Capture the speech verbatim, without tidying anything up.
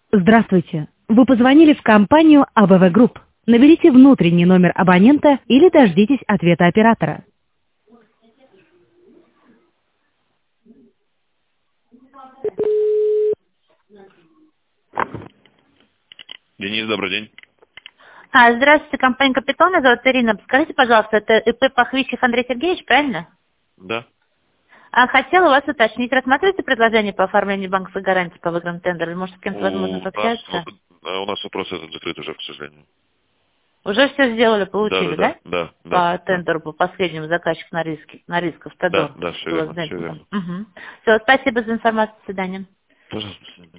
Здравствуйте. Вы позвонили в компанию А Бэ Вэ Групп. Наберите внутренний номер абонента или дождитесь ответа оператора. Денис, добрый день. А, здравствуйте, компания «Капитон», меня зовут Ирина. Скажите, пожалуйста, это И Пэ Пахвищев Андрей Сергеевич, правильно? Да. А, хотела вас уточнить, рассматриваете предложение по оформлению банковской гарантии по выигранному тендеру? Или, может, с кем-то возможно У нас, пообщаться? да, у нас вопрос этот закрыт уже, к сожалению. Уже все сделали, Да, да, получили, да, да? да, да, По да, тендеру, по последнему заказчику на риски, на рисков, да, Тедор. да, все Было верно, с все Бенцингом. верно. Угу. Все, спасибо за информацию, до свидания. Пожалуйста.